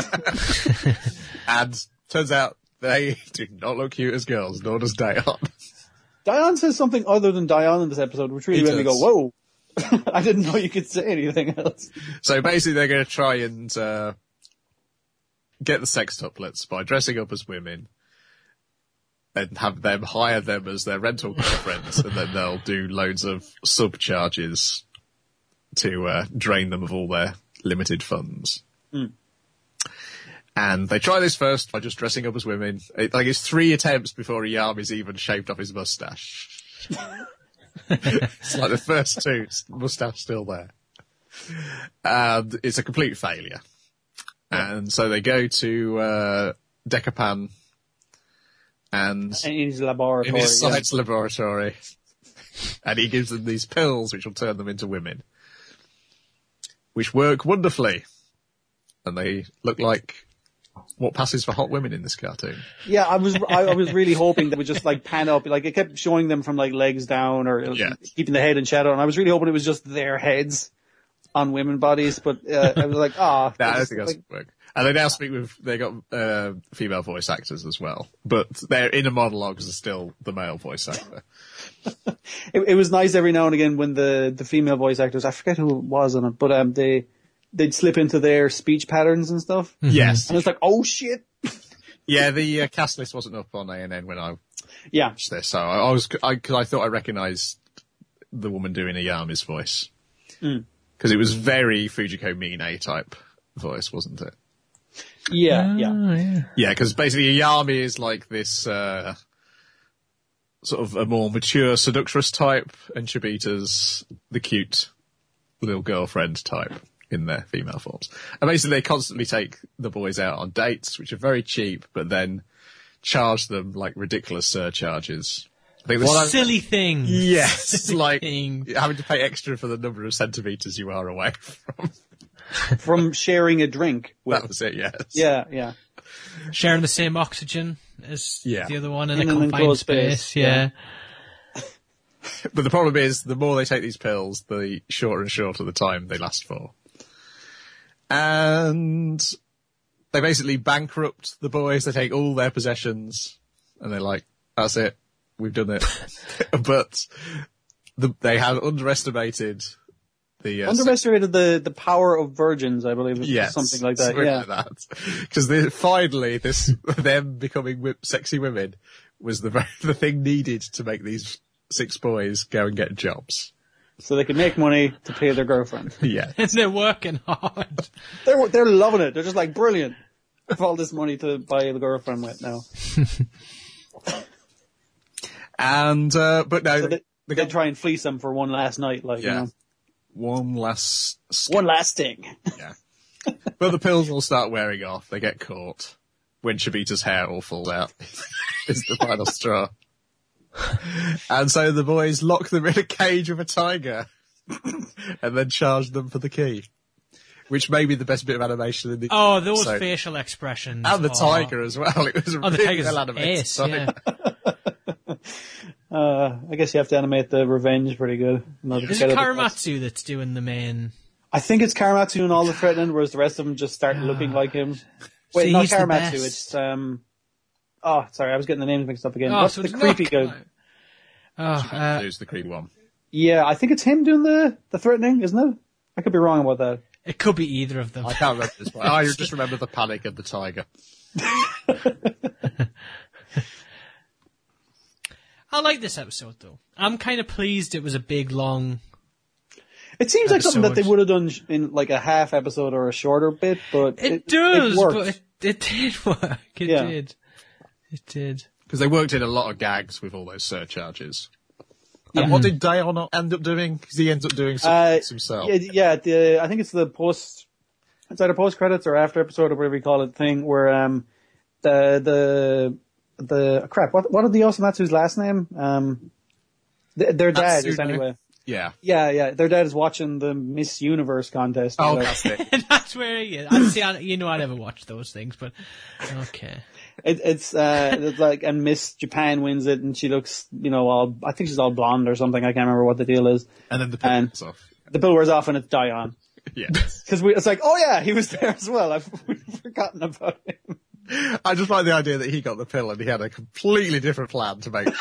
And turns out they do not look cute as girls, nor does Dayon. Dion says something other than Dion in this episode, which really He made me go, does. whoa. I didn't know you could say anything else. So basically they're going to try and, uh, get the sextuplets by dressing up as women and have them hire them as their rental girlfriends, and then they'll do loads of sub-charges to uh, drain them of all their limited funds. Mm. And they try this first by just dressing up as women. It, like, it's three attempts before Iyami's even shaved off his mustache. It's like the first two, mustache still there. And it's a complete failure. And so they go to uh, Decapan and In his laboratory. in his yeah. science laboratory, and he gives them these pills which will turn them into women, which work wonderfully, and they look like what passes for hot women in this cartoon. Yeah, I was I, I was really hoping they would just like pan up, like it kept showing them from like legs down or Yeah. keeping the head in shadow, and I was really hoping it was just their heads on women bodies, but uh, I was like, ah, No, I don't just, think that's like, work. And they now speak with, they got uh, female voice actors as well, but their inner monologues are still the male voice actor. it, it was nice every now and again when the the female voice actors, I forget who it was on it, but um they they'd slip into their speech patterns and stuff, Yes. and it's like, oh shit, Yeah, the uh, cast list wasn't up on A N N when I yeah. watched this, so I, I was, I, cause I thought I recognised the woman doing Iyami's voice. Mm. Because it was very Fujiko Mine type voice, wasn't it? Yeah, yeah. Oh, yeah. Yeah, because basically Yami is like this uh, sort of a more mature seductress type, and Chibita's the cute little girlfriend type in their female forms. And basically they constantly take the boys out on dates, which are very cheap, but then charge them like ridiculous surcharges. I think What there's- silly thing. Yes, Silly like thing. having to pay extra for the number of centimetres you are away from. From sharing a drink with. That was it, yes. Yeah, yeah. Sharing the same oxygen as Yeah. the other one in, In a an confined enclosed space. space, Yeah. yeah. But the problem is, the more they take these pills, the shorter and shorter the time they last for. And they basically bankrupt the boys. They take all their possessions, and they're like, that's it. We've done it. But the, they had underestimated the... Uh, Underestimated the, the power of virgins, I believe. It Yes, was something like that, something yeah. like that. Because finally, this them becoming whip, sexy women was the very, the thing needed to make these six boys go and get jobs. So they could make money to pay their girlfriend. Yeah. And they're working hard. They're, they're loving it. They're just like, brilliant. I have all this money to buy the girlfriend with now. And, uh, but no, So they, they they got try and fleece them for one last night, like, Yeah. you know. one last, sk- One last thing. yeah. But the pills will start wearing off. They get caught when Chibita's hair all falls out. Is the final straw. And so the boys lock them in a cage with a tiger and then charge them for the key, which may be the best bit of animation in the Oh, those episode. facial expressions. And the are- tiger as well. It was a Oh, the really tiger's well animated ace, tiger. yeah. Uh, I guess you have to animate the revenge pretty good. in order to Is get it out of the- Karamatsu that's doing the main... I think it's Karamatsu and all the threatening, whereas the rest of them just start looking like him. Wait, See, not he's the Karamatsu, best. it's, um, oh, sorry, I was getting the names mixed up again. Oh, What's so the it's creepy not- guy? Oh, uh, Who's the creepy one? Yeah, I think it's him doing the, the threatening, isn't it? I could be wrong about that. it could be either of them. I can't remember this one. I just remember the panic of the tiger. I like this episode, though. I'm kind of pleased it was a big, long... It seems like something that Episode. they would have done in like a half episode or a shorter bit, but It, it, does, it worked. but it, it did work. It Yeah. did. It did. Because they worked in a lot of gags with all those surcharges. Yeah. And what did Dayon end up doing? Because he ends up doing some Uh, himself. Yeah, yeah the, I think it's the post, it's either post credits or after episode or whatever you call it thing where, um, the, the, the, crap, what, what are the Osamatsu's last name? Um, th- their dad is Natsuno. anyway. Yeah. Yeah, yeah, their dad is watching the Miss Universe contest. Oh, So- that's it. That's where he is. I see. I, you know, I never watch those things, but okay. It, it's, uh, it's like, and Miss Japan wins it and she looks, you know, all, I think she's all blonde or something. I can't remember what the deal is. And then the And- pills off. The bill wears off and it's Dayon. Yeah. Cause we, it's like, oh yeah, he was there as well. I've we've forgotten about him. I just like the idea that he got the pill and he had a completely different plan to make.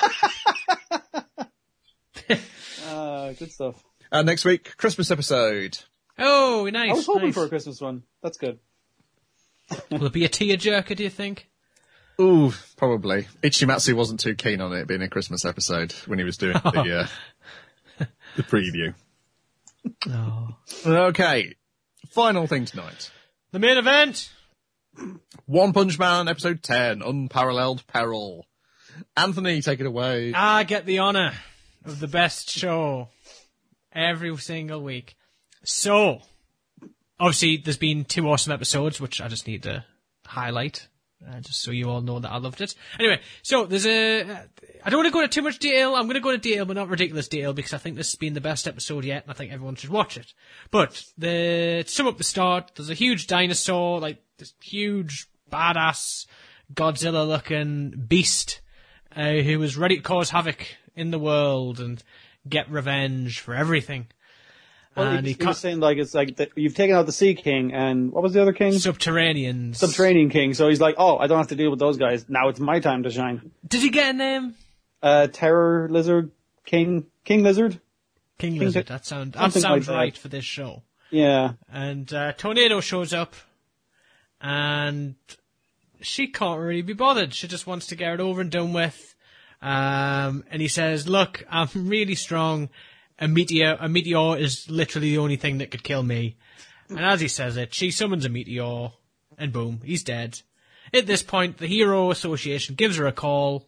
Uh, good stuff. uh, next week, Christmas episode. Oh, nice. I was hoping nice. for a Christmas one. That's good. Will it be a tearjerker, do you think? Ooh, probably. Ichimatsu wasn't too keen on it being a Christmas episode when he was doing the, uh, the preview. Oh. Okay. Final thing tonight. The main event. One Punch Man, episode ten, Unparalleled Peril. Anthony, take it away. I get the honour of the best show every single week. So, obviously, there's been two awesome episodes, which I just need to highlight, uh, just so you all know that I loved it. Anyway, so there's a... I don't want to go into too much detail. I'm going to go into detail, but not ridiculous detail, because I think this has been the best episode yet, and I think everyone should watch it. But, the, to sum up the start, there's a huge dinosaur, like, this huge, badass, Godzilla-looking beast, uh, who was ready to cause havoc in the world and get revenge for everything. Well, and he, he he was saying like it's like the, you've taken out the Sea King and what was the other king? Subterraneans. Subterranean King. So he's like, oh, I don't have to deal with those guys. Now it's my time to shine. Did he get a name? Uh, Terror Lizard King, King Lizard. King, King Lizard. Li- That sound that something sounds like that. right for this show. Yeah. And uh, Tornado shows up, and she can't really be bothered. She just wants to get it over and done with. Um, and he says, "Look, I'm really strong. A meteor, a meteor is literally the only thing that could kill me. And as he says it, she summons a meteor, and boom, he's dead. At this point, the Hero Association gives her a call,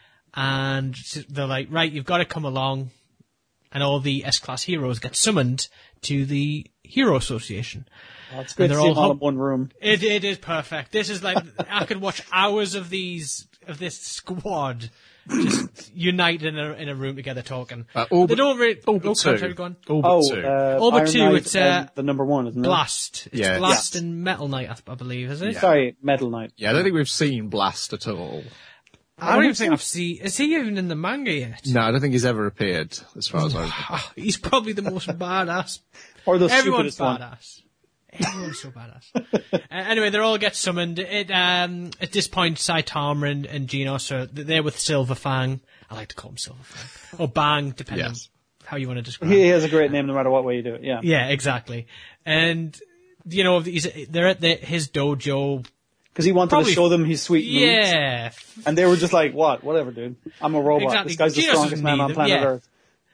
and they're like, right, you've got to come along. And all the S-Class heroes get summoned to the Hero Association. Oh, it's good to see them all in one room. It, it is perfect. This is like, I could watch hours of these, of this squad just unite in a in a room together talking. Uh, all they but, don't really. all but oh, two. sorry, go on. All but Oh, two. uh, All but Iron two, Knight it's, uh, and the number one, isn't it? Blast. It's Yeah. Blast Yeah. and Metal Knight, I, I believe, is it? Yeah. Sorry, Metal Knight. yeah, I don't think we've seen Blast at all. I don't even think I've seen. Is he even in the manga yet? No, I don't think he's ever appeared, as far as I remember. Ah, he's probably the most badass. Or the Everyone's stupidest one. badass. Everyone's so badass. uh, anyway, they're all get summoned. It, um, at this point, Saitama and, and Genos are they're with Silver Fang. I like to call him Silver Fang. Or Bang, depending Yes. on how you want to describe He it. has a great name no matter what way you do it, yeah. Yeah, exactly. And, you know, he's, they're at the, his dojo. Because he wanted Probably- to show them his sweet moves. Yeah. And they were just like, what? Whatever, dude. I'm a robot. Exactly. This guy's the Genos strongest doesn't man need on them, planet yeah. Earth.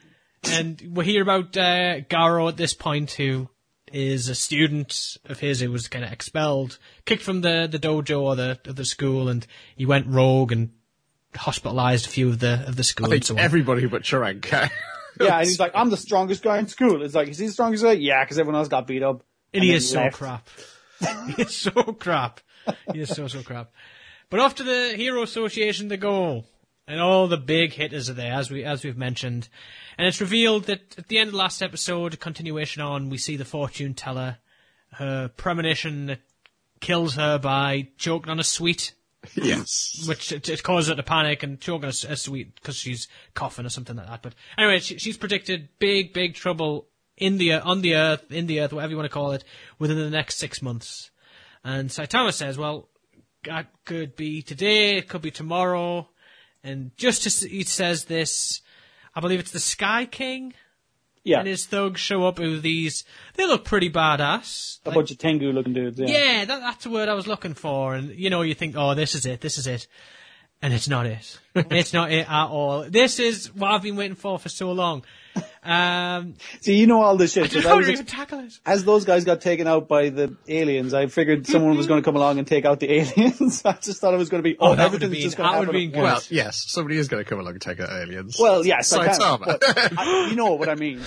And we hear about uh, Garo at this point, who is a student of his who was kind of expelled, kicked from the, the dojo or the of the school, and he went rogue and hospitalized a few of the of the school. I and think so on. everybody but Chiranka. Yeah, and he's like, I'm the strongest guy in school. It's like, is he the strongest guy? Yeah, because everyone else got beat up. And he then is so left. crap. He is so crap. He is so, so crap. But off to the Hero Association they go. And all the big hitters are there, as, we, as we've mentioned. And it's revealed that at the end of the last episode, continuation on, we see the fortune teller, her premonition that kills her by choking on a sweet, Yes. which it, it causes her to panic and choke on a, a sweet because she's coughing or something like that. But anyway, she, she's predicted big, big trouble in the on the earth, in the earth, whatever you want to call it, within the next six months. And Saitama says, well, that could be today, it could be tomorrow. And just as he says this, I believe it's the Sky King Yeah, and his thugs show up with these, they look pretty badass. a Like, bunch of Tengu looking dudes, yeah. yeah, that, that's the word I was looking for. And, you know, you think, oh, this is it, this is it. And it's not it. It's not it at all. This is what I've been waiting for for so long. Um, See, you know all this I shit. don't 'cause know I how was to ex- even tackle it. as those guys got taken out by the aliens, I figured someone was going to come along and take out the aliens. I just thought it was going to be, oh, Oh, that would've everything's been- just going to that happen. would've been at good. Well, once. yes, somebody is going to come along and take out aliens. Well, yes, I can. Saitama. But I, you know what I mean.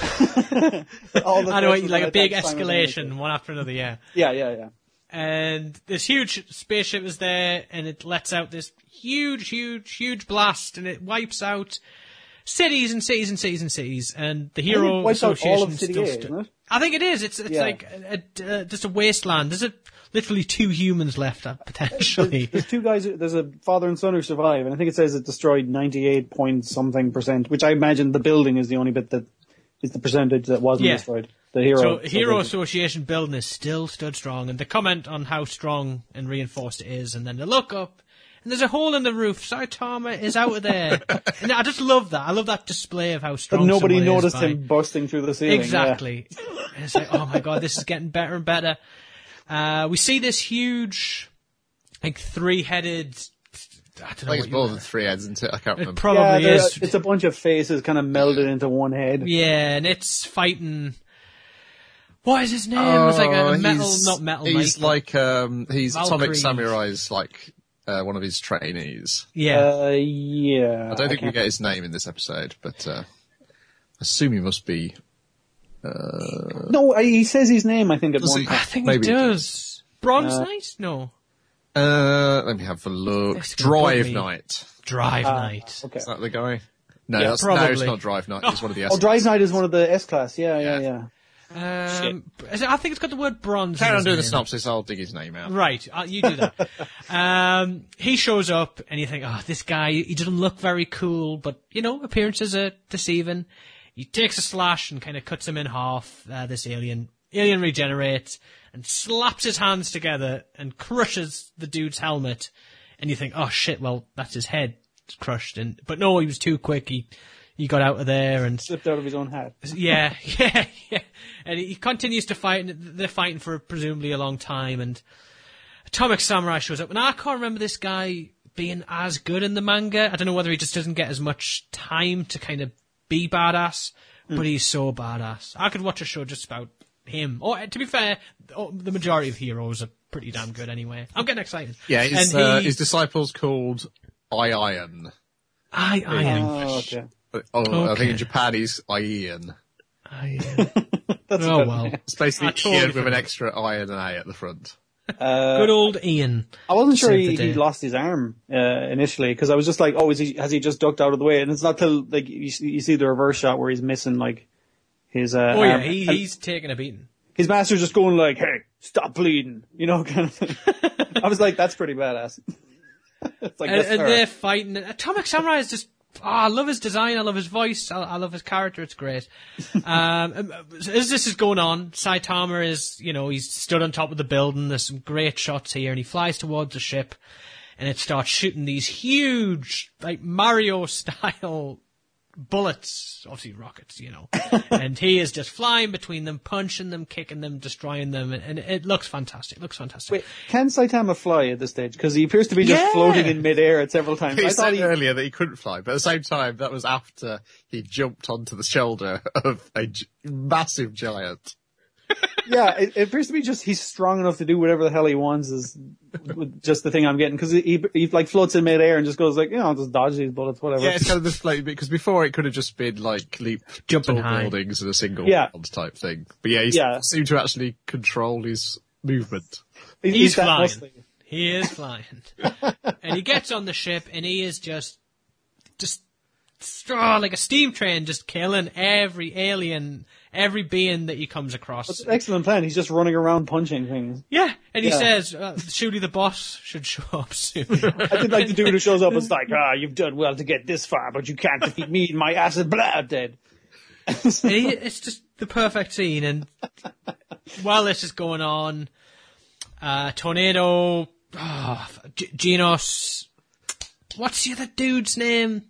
All the I know, threats like will a big attack simultaneously. escalation, one after another, yeah. Yeah, yeah, yeah. And this huge spaceship is there, and it lets out this huge, huge, huge blast, and it wipes out cities and cities and cities and cities. And the I think Hero it wipes out Association all of City still A, stu- isn't it? I think it is. It's it's Yeah. like a, a, uh, just a wasteland. There's a, literally two humans left, uh, potentially. There's two guys, there's a father and son who survive, and I think it says it destroyed ninety-eight point something percent, which I imagine the building is the only bit that is the percentage that wasn't Yeah. destroyed. The hero. So Hero Association. Association building is still stood strong, and they comment on how strong and reinforced it is, and then they look up, and there's a hole in the roof. Saitama is out of there. And I just love that. I love that display of how But strong nobody someone is noticed by- him bursting through the ceiling. Exactly. And it's like, oh my god, this is getting better and better. Uh, we see this huge, like three-headed. I don't know I think what it's you more than three heads, isn't it? I can't It remember. Yeah, probably yeah is. it's a bunch of faces kind of melded into one head. Yeah, and it's fighting. What is his name? it's like a, Oh, a metal, he's- not metal. He's Knight, like, um, he's Atomic Valkyrie. Samurai's, like, uh, one of his trainees. but- yeah. Uh, yeah. I don't think we can't- get his name in this episode, but, uh, I assume he must be, No, I- he says his name, I think, at Does one he? I point. think maybe he he does. Bronze Uh, Knight? No. uh, let me have a look. This could bug Drive me. Knight. Drive Ah, Knight. Okay. Is that the guy? No, Yeah, that's, no, probably. it's not Drive Knight. It's one of the S. Oh, Drive Knight is one of the S-Class. Yeah, yeah, Yeah. yeah. Um, is it- I think it's got the word bronze. in Carry on his doing the name. synopsis, I'll dig his name out. Right, uh, you do that. um, he shows up, and you think, oh, this guy, he doesn't look very cool, but, you know, appearances are deceiving. He takes a slash and kind of cuts him in half, uh, this alien. Alien regenerates, and slaps his hands together, and crushes the dude's helmet. And you think, oh shit, well, that's his head crushed. And But no, he was too quick, he, he got out of there, and Slipped out of his own hat. yeah, yeah, yeah. And he continues to fight, and they're fighting for presumably a long time, and Atomic Samurai shows up. And I can't remember this guy being as good in the manga. I don't know whether he just doesn't get as much time to kind of be badass, but he's so badass. I could watch a show just about him. Or to be fair, the majority of heroes are pretty damn good anyway. I'm getting excited. Yeah, his, And uh, he- his disciple's called I Iron. I Iron. Oh, okay. Oh, I think Okay. in Japan he's Ian. Iron. That's Oh good. well. It's basically I totally Ian with an forgot. extra I and an A at the front. Uh, Good old Ian. I wasn't sure Saved he, the he day. lost his arm uh, initially because I was just like, oh, is he, has he just ducked out of the way? And it's not till like you, see- you see the reverse shot where he's missing like his. Uh, Oh yeah, arm. he, And he's taking a beating. his master's just going like, "Hey, stop bleeding," you know, kind of thing. I was like, that's pretty badass. It's like And, that's and fair. they're fighting. Atomic Samurai is just. Oh, I love his design. I love his voice. I, I love his character. It's great. Um, as this is going on, Saitama is, you know, he's stood on top of the building. There's some great shots here, and he flies towards the ship, and it starts shooting these huge, like Mario style bullets, obviously rockets, you know. And he is just flying between them, punching them, kicking them, destroying them, and, and it looks fantastic. It looks fantastic. Wait, can Saitama fly at this stage? Because he appears to be just Yeah. floating in midair at several times. He I said thought he. earlier that he couldn't fly, but at the same time, that was after he jumped onto the shoulder of a gi- massive giant. Yeah, it, it appears to be just he's strong enough to do whatever the hell he wants. Is just the thing I'm getting because he, he he like floats in midair and just goes like, you know, I'll just dodge these bullets, whatever. Yeah, it's kind of this floating bit, because before it could have just been like leap Jumping tall high. buildings in a single Yeah. round type thing. But yeah, he Yeah. seemed to actually control his movement. He- He's that flying. muscly. He is flying. And he gets on the ship and he is just, just, oh, like a steam train, just killing every alien, every being that he comes across. It's an excellent plan. He's just running around punching things. Yeah, and he Yeah. says, uh, Shooty the boss should show up soon. I did like the dude who shows up and is like, ah, you've done well to get this far, but you can't defeat me and my acid blood dead. And he, it's just the perfect scene. And while this is going on, uh, Tornado, oh, G- Genos, what's the other dude's name?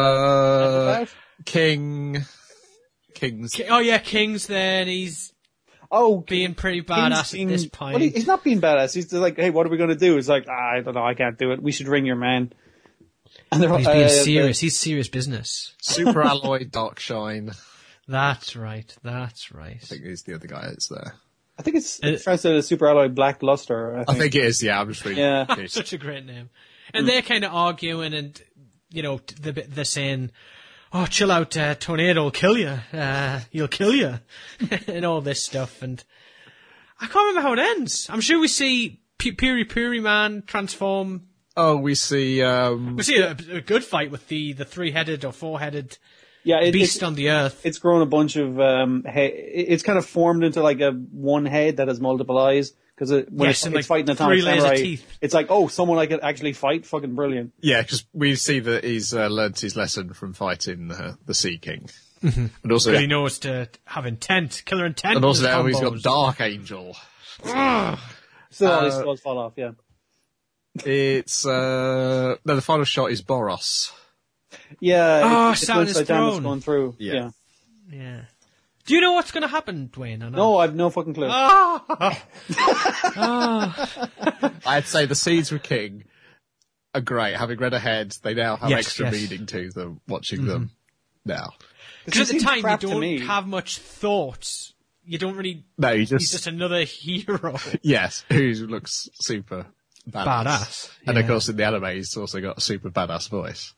Uh, King, King's. Ki- Oh yeah, King's there, and he's Oh, being pretty King's badass being- at this point. Well, he, he's not being badass. He's just like, hey, what are we going to do? It's like, ah, I don't know, I can't do it. We should ring your man. And they're He's uh, being uh, serious. He's serious business. Super Alloy Dark Shine. I That's right. That's right. think he's the other guy that's there. I think it's, Uh, it's translated as Super Alloy Black Luster. I I think. think it is, yeah, I'm just reading. Yeah. it. Such a great name. And they're kind of arguing, and you know, they're, they're saying, "Oh, chill out, uh, Tornado will kill you. Uh, he'll kill you," and all this stuff. And I can't remember how it ends. I'm sure we see P- Piri Piri Man transform. Oh, we see, um, We see a, a good fight with the, the three-headed or four-headed yeah, it, beast it's, on the earth. it's grown a bunch of, um, he- it's kind of formed into like a one head that has multiple eyes. Because it, when Yes, it's, and, it's like, fighting Atomic three layers of Samurai, teeth. it's like, oh, someone I could actually fight? Fucking brilliant. yeah, because we see that he's uh, learnt his lesson from fighting uh, the Sea King. And also, But he knows to have intent, killer intent. and also in his now he's got combos. Dark Angel. Still, all these Uh, spells fall off, yeah. It's, uh, no, the final shot is Boros. Yeah, Oh, it, it's sat on when his Saitama's throne. going through. Yeah. Yeah. Yeah. Do you know what's going to happen, Dwayne? Or not? No, I've no fucking clue. Ah! I'd say the scenes with King are great. Having read ahead, they now have Yes, extra yes. meaning to them, watching them now. Because at the seems time you crap to don't me. have much thoughts. You don't really. No, he He's just, just another hero. yes, who looks super badass. Badass, And of yeah. course in the anime he's also got a super badass voice.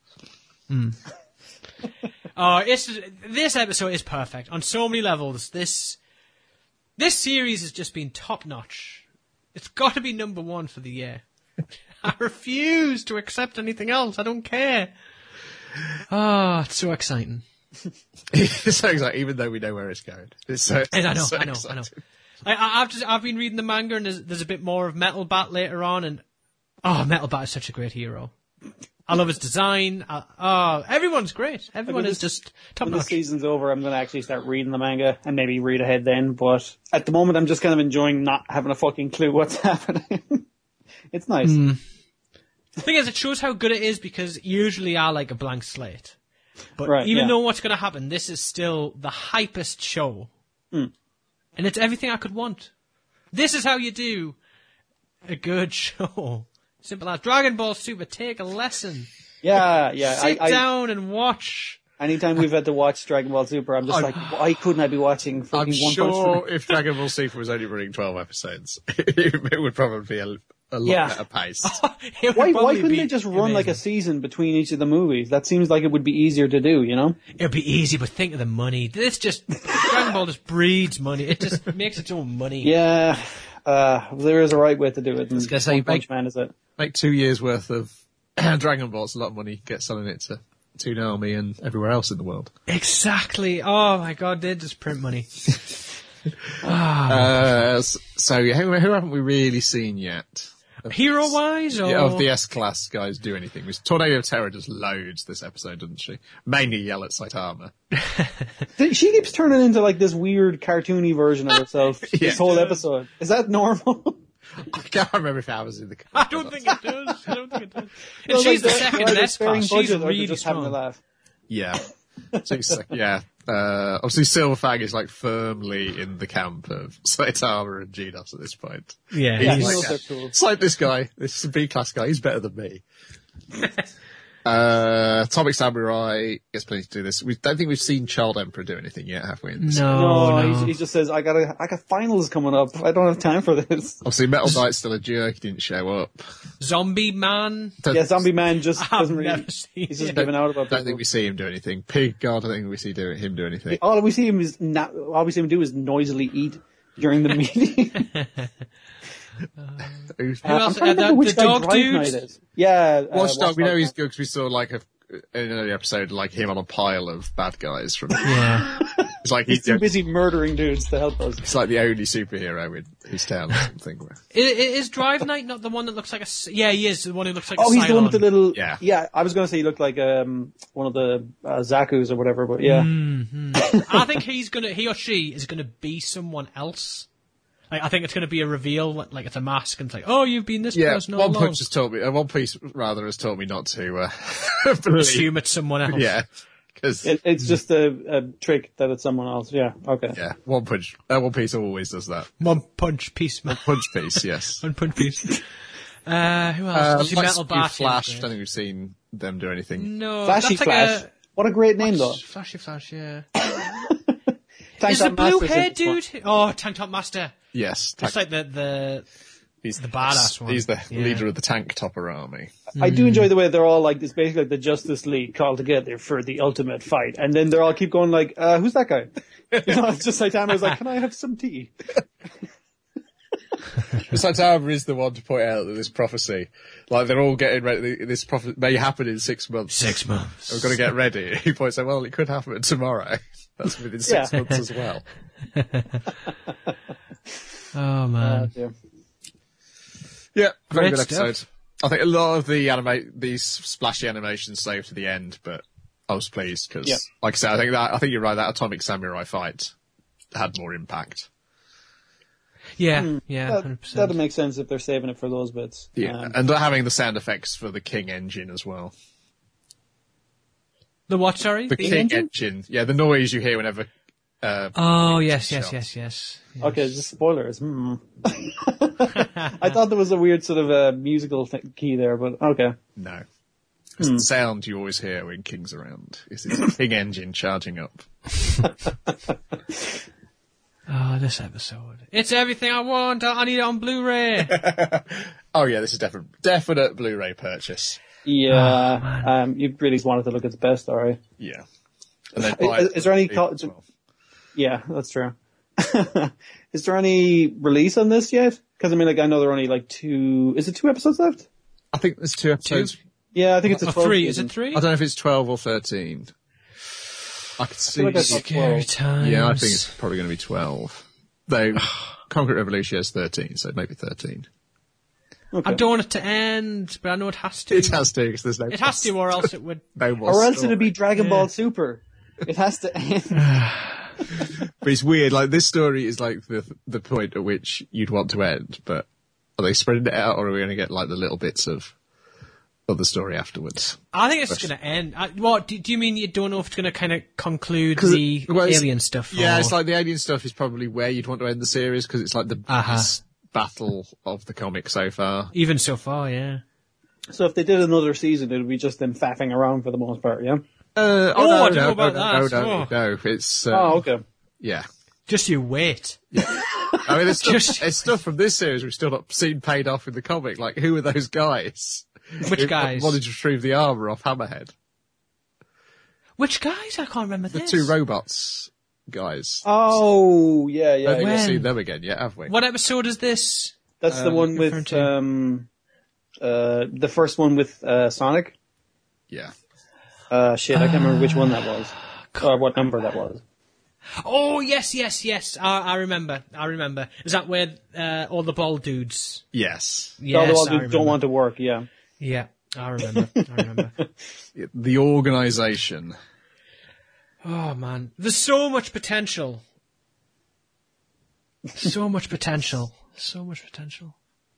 Oh, it's, this episode is perfect on so many levels. This this series has just been top notch. It's got to be number one for the year. I refuse to accept anything else. I don't care. Oh, it's so exciting. It's so exciting, even though we know where it's going. It's so, And I know, so I know, exciting. I know. I, I- I've just I've been reading the manga, and there's, there's a bit more of Metal Bat later on, and oh, Metal Bat is such a great hero. I love his design. I, oh, everyone's great. Everyone when is this- just top When the notch. season's over, I'm going to actually start reading the manga and maybe read ahead then. But at the moment, I'm just kind of enjoying not having a fucking clue what's happening. It's nice. The thing is, it shows how good it is because usually I like a blank slate. But Right, even yeah. though what's going to happen, this is still the hypest show. Mm. And it's everything I could want. This is how you do a good show. Simple as Dragon Ball Super, take a lesson. Yeah, yeah. Sit I, I, down and watch. Anytime we've had to watch Dragon Ball Super, I'm just I'm- like, why couldn't I be watching I'm fucking One Punch sure Man? if Dragon Ball Super was only running twelve episodes, it would probably be a, a lot Yeah. better paced. It would Why, why probably couldn't be they just run like a amazing. season between each of the movies? That seems like it would be easier to do, you know? It'd be easy, but think of the money. This just Dragon Ball just breeds money. It just makes its own money. Yeah, uh, there is a right way to do it. And gonna say, One Punch make- Man is it. Make two years worth of Dragon Ball, it's a lot of money, get selling it to Toonami and everywhere else in the world. Exactly. Oh my god, they just print money. Uh, s- so yeah, who, who haven't we really seen yet? Hero wise, or Yeah, of the S-Class guys do anything. Tornado of Terror does loads this episode, doesn't she? Mainly yell at Saitama. She keeps turning into like this weird cartoony version of herself Yeah. this whole episode. Is that normal? I can't remember if I was in the I don't think it does. I don't think it does. And Well, she's like, the they're- second they're S sparing class. She's budget or they're really just having a strong. laugh. Yeah. She's, yeah. Uh, obviously Silverfang is like firmly in the camp of Saitama and Genos at this point. Yeah, Yeah, he's- he like, knows they're cool. It's like this guy, this B-class guy, he's better than me. uh, Atomic Samurai gets plenty to do this. We don't think we've seen Child Emperor do anything yet, have we? in this? no, No, no. He, he just says, I got a, I got finals coming up. I don't have time for this. Obviously Metal Knight's still a jerk, he didn't show up. Zombie Man. Yeah, Zombie Man just I've doesn't really, never seen he's just it. giving out about Don't people. think we see him do anything. Pig God, I don't think we see do, him do anything. All we see him is not, all we see him do is noisily eat during the meeting. Who's- Who else? I'm trying Uh, to the- think which the guy dog Drive dude? Knight is. Yeah. uh, Watchdog, we know he's Knight. good because we saw like a, in an earlier episode, like him on a pile of bad guys from, Yeah. it's like He's he's, too the, busy murdering dudes to help us. it's like the only superhero in his town or something. I- i- Is Drive Knight not the one that looks like a? s- Yeah, he is the one who looks like. Oh, a he's the one with the Cylon. little. Yeah. Yeah, I was going to say he looked like um one of the uh, Zaku's or whatever, but yeah. I think he's gonna. He or she is gonna be someone else. Like, I think it's gonna be a reveal. Like, like it's a mask, and it's like, oh, you've been this Yeah, person all One along. Punch has taught me, uh, One Piece rather has taught me not to, uh, believe. Assume it's someone else. Yeah. Cause, It, it's just a, a trick that it's someone else. Yeah. Okay. yeah, One Punch, uh, One Piece always does that. One Punch Piece Man. Punch Piece, yes. One Punch Piece. Uh, who else? Uh, Obviously, like Metal Speed Bat. Flash, yeah. don't think we've seen them do anything. No, Flashy that's like Flash. A, What a great name though. Flashy Flash, yeah. Tank Is the Top blue Master haired said it's dude? Oh, Tank Top Master. Yes. That's like the the he's the badass one. He's the Yeah. leader of the Tank Topper army. fun. I do enjoy the way they're all like, it's basically like the Justice League called together for the ultimate fight. And then they're all keep going like, uh, who's that guy? You know, it's just Saitama's like, can I have some tea? Saitama is the one to point out that this prophecy, like they're all getting ready, this prophecy may happen in six months. six months. We've got to get ready. He points out, well, it could happen tomorrow. That's within six Yeah. months as well. Oh man. Uh, yeah. Yeah, very Great good stuff. episode. I think a lot of the animate, these splashy animations saved to the end, but I was pleased because, Yeah. like I said, I think that, I think you're right, that Atomic Samurai fight had more impact. Yeah, yeah, That, hundred that'll percent. make sense if they're saving it for those bits. Yeah, Um, and having the sound effects for the King engine as well. The what? Sorry. The The- King engine? engine? Yeah, the noise you hear whenever, uh, Oh yes, yes, Shot. yes, yes. Okay, just spoilers. Hmm. I thought there was a weird sort of uh, musical th- key there, but okay. no. It's the sound you always hear when King's around. It's the King engine charging up. Oh, this episode. It's everything I want. I I need it on Blu-ray. Oh yeah, this is definite, definite Blu-ray purchase. Yeah, um, you really wanted to look at the best, alright. Yeah. And then Is- buy it is there any for co- as well. Yeah, that's true. Is there any release on this yet? Because I mean, like, I know there are only like two. Is it two episodes left? I think there's two episodes. Yeah, I think it's a Oh, twelve three. Is season. it three? I don't know if it's twelve or thirteen. I could see. like I saw Scary twelve. times. Yeah, I think it's probably going to be twelve. Though Concrete Revolution has thirteen, so maybe thirteen. Okay. I don't want it to end, but I know it has to. It has to because there's no. It has to, or else it would. No more Or else story. it'd be Dragon Yeah. Ball Super. It has to end. But it's weird. Like this story is like the the point at which you'd want to end. But are they spreading it out, or are we going to get like the little bits of of the story afterwards? I think it's going to end. I, what do, do you mean? You don't know if it's going to kind of conclude 'Cause the it- well, it's- alien stuff? Yeah, or- it's like the alien stuff is probably where you'd want to end the series because it's like the Uh-huh. biggest battle of the comic so far. even so far. Yeah. So if they did another season, it would be just them faffing around for the most part, yeah? Uh, Oh, no, I don't no, know about no, that. no, no, Oh. no, it's, uh, Oh, okay. yeah. Just you wait. I mean, it's stuff, Just- it's stuff from this series we've still not seen paid off in the comic. Like, who are those guys? Which who guys? wanted to retrieve the armor off Hammerhead? Which guys? I can't remember The this. two robots guys. Oh, yeah, yeah. I haven't yeah. When? seen them again yet, have we? What episode is this? That's the Uh, one referring with, to- um, uh, the first one with, uh, Sonic. Yeah. Uh, shit, I can't remember which one that was. Or what number that was. Oh, yes, yes, yes. I, I remember. I remember. Is that where uh, all the bald dudes? Yes. Yes, All the ones I who remember. don't want to work, yeah. Yeah, I remember. I remember. The organisation. Oh, man. There's so much potential. So much potential. So much potential.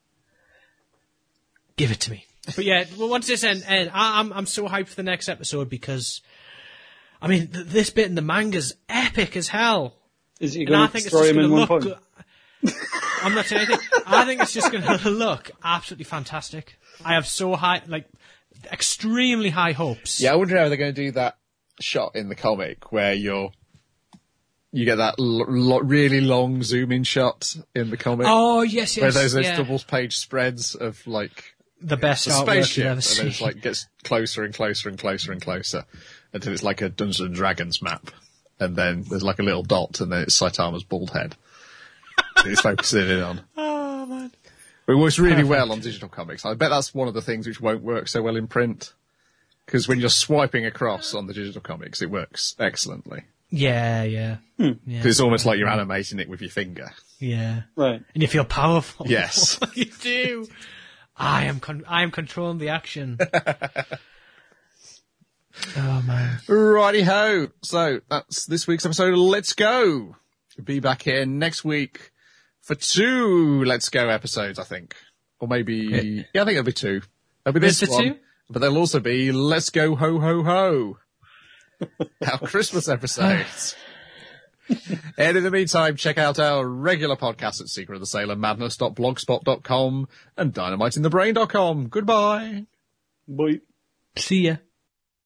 Give it to me. But yeah, well, once this end, end I, I'm I'm so hyped for the next episode because, I mean, th- this bit in the manga's epic as hell. Is he And I going to think it's destroy just him going in to one look punch? good. I'm not saying anything. I think it's just going to look absolutely fantastic. I have so high, like, extremely high hopes. Yeah, I wonder how they're going to do that shot in the comic where you're, you get that l- lo- really long zoom in shot in the comic. Oh, yes, yes. where there's those yeah. double page spreads of like The best the artwork spaceship, you've and ever then seen. it's like gets closer and closer and closer and closer until it's like a Dungeons and Dragons map, and then there's like a little dot, and then it's Saitama's bald head. that It's focusing in on. Oh, man. But it works really Perfect. well on digital comics. I bet that's one of the things which won't work so well in print, because when you're swiping across on the digital comics, it works excellently. Yeah, yeah. Hmm. Yeah. 'Cause it's almost like you're animating it with your finger. Yeah. Right. And you feel powerful. Yes. you do. I am con- I am controlling the action. Oh, man. Righty ho. So that's this week's episode of Let's Go. We'll be back here next week for two Let's Go episodes, I think. Or maybe, yeah, I think it'll be two. There'll be this Is it one, two? but there'll also be Let's Go Ho Ho Ho. Our Christmas episodes. And in the meantime, check out our regular podcast at secret of the sailor madness dot blogspot dot com and dynamite in the brain dot com. Goodbye. Bye. See ya.